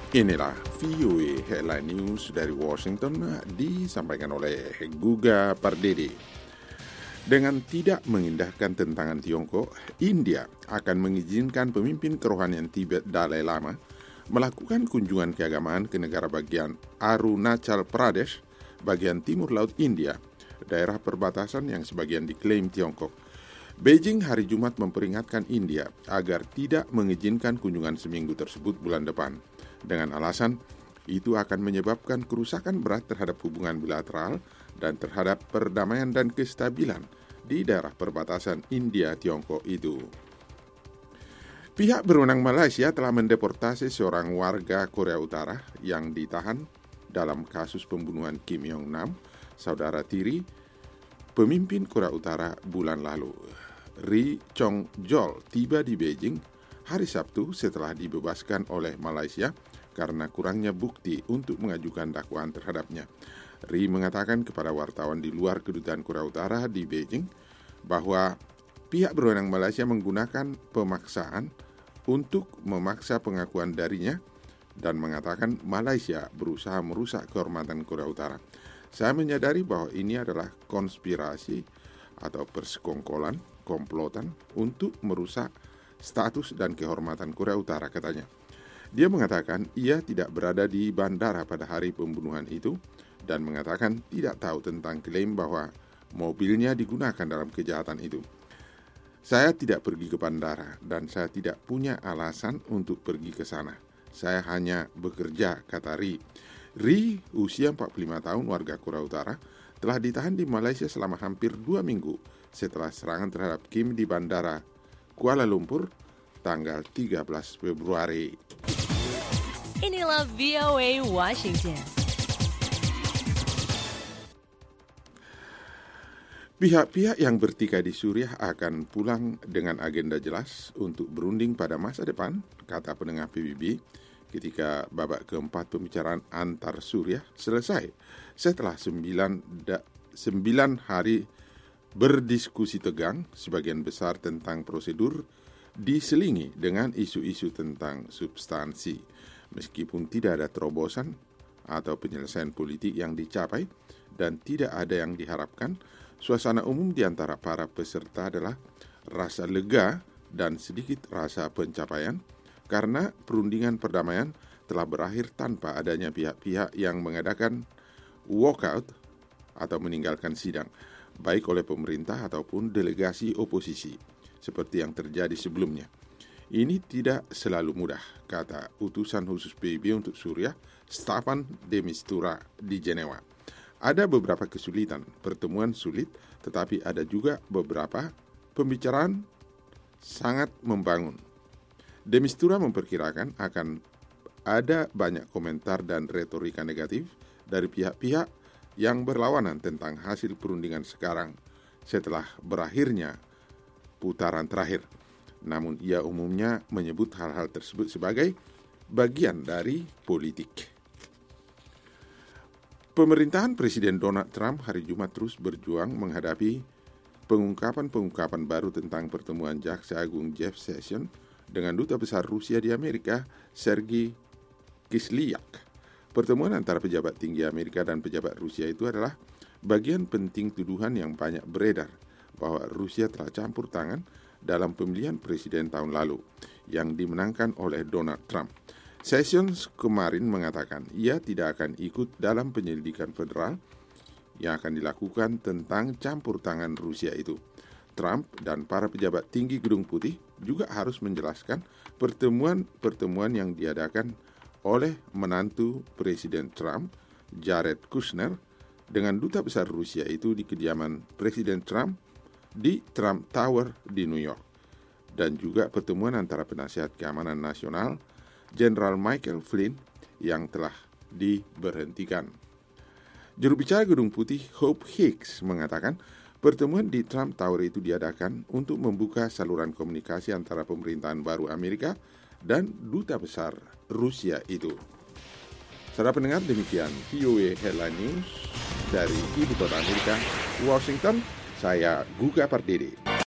Inilah VOA Headline News dari Washington disampaikan oleh Guga Pardede. Dengan tidak mengindahkan tentangan Tiongkok, India akan mengizinkan pemimpin kerohanian Tibet Dalai Lama melakukan kunjungan keagamaan ke negara bagian Arunachal Pradesh, bagian timur laut India, daerah perbatasan yang sebagian diklaim Tiongkok. Beijing hari Jumat memperingatkan India agar tidak mengizinkan kunjungan seminggu tersebut bulan depan, dengan alasan itu akan menyebabkan kerusakan berat terhadap hubungan bilateral dan terhadap perdamaian dan kestabilan di daerah perbatasan India-Tiongkok itu. Pihak berwenang Malaysia telah mendeportasi seorang warga Korea Utara yang ditahan dalam kasus pembunuhan Kim Jong-nam, saudara tiri pemimpin Korea Utara bulan lalu. Ri Chong-jol tiba di Beijing hari Sabtu setelah dibebaskan oleh Malaysia karena kurangnya bukti untuk mengajukan dakwaan terhadapnya. Ri mengatakan kepada wartawan di luar kedutaan Korea Utara di Beijing bahwa pihak berwenang Malaysia menggunakan pemaksaan untuk memaksa pengakuan darinya dan mengatakan Malaysia berusaha merusak kehormatan Korea Utara. Saya menyadari bahwa ini adalah konspirasi atau persekongkolan, komplotan untuk merusak status dan kehormatan Korea Utara, katanya. Dia mengatakan ia tidak berada di bandara pada hari pembunuhan itu dan mengatakan tidak tahu tentang klaim bahwa mobilnya digunakan dalam kejahatan itu. Saya tidak pergi ke bandara dan saya tidak punya alasan untuk pergi ke sana. Saya hanya bekerja, kata Ri. Ri, usia 45 tahun, warga Korea Utara, telah ditahan di Malaysia selama hampir 2 minggu setelah serangan terhadap Kim di bandara Kuala Lumpur tanggal 13 Februari. Inilah VOA Washington. Pihak-pihak yang bertikai di Suriah akan pulang dengan agenda jelas untuk berunding pada masa depan, kata penengah PBB, ketika babak keempat pembicaraan antar Suriah selesai setelah 9 hari berdiskusi tegang, sebagian besar tentang prosedur diselingi dengan isu-isu tentang substansi. Meskipun tidak ada terobosan atau penyelesaian politik yang dicapai dan tidak ada yang diharapkan, suasana umum di antara para peserta adalah rasa lega dan sedikit rasa pencapaian karena perundingan perdamaian telah berakhir tanpa adanya pihak-pihak yang mengadakan walkout atau meninggalkan sidang, baik oleh pemerintah ataupun delegasi oposisi, seperti yang terjadi sebelumnya. Ini tidak selalu mudah, kata utusan khusus PBB untuk Suriah, Staffan de Mistura di Jenewa. Ada beberapa kesulitan, pertemuan sulit, tetapi ada juga beberapa pembicaraan sangat membangun. De Mistura memperkirakan akan ada banyak komentar dan retorika negatif dari pihak-pihak yang berlawanan tentang hasil perundingan sekarang setelah berakhirnya putaran terakhir. Namun ia umumnya menyebut hal-hal tersebut sebagai bagian dari politik. Pemerintahan Presiden Donald Trump hari Jumat terus berjuang menghadapi pengungkapan-pengungkapan baru tentang pertemuan Jaksa Agung Jeff Sessions dengan Duta Besar Rusia di Amerika, Sergei Kislyak. Pertemuan antara pejabat tinggi Amerika dan pejabat Rusia itu adalah bagian penting tuduhan yang banyak beredar bahwa Rusia telah campur tangan dalam pemilihan presiden tahun lalu yang dimenangkan oleh Donald Trump. Sessions kemarin mengatakan ia tidak akan ikut dalam penyelidikan federal yang akan dilakukan tentang campur tangan Rusia itu. Trump dan para pejabat tinggi Gedung Putih juga harus menjelaskan pertemuan-pertemuan yang diadakan oleh menantu Presiden Trump, Jared Kushner, dengan Duta Besar Rusia itu di kediaman Presiden Trump di Trump Tower di New York, dan juga pertemuan antara penasihat keamanan nasional Jenderal Michael Flynn yang telah diberhentikan. Juru bicara Gedung Putih Hope Hicks mengatakan pertemuan di Trump Tower itu diadakan untuk membuka saluran komunikasi antara pemerintahan baru Amerika dan Duta Besar Rusia itu. Saudara pendengar, demikian VOA Headline News dari Ibu Kota Amerika, Washington. Saya Guga Pardede.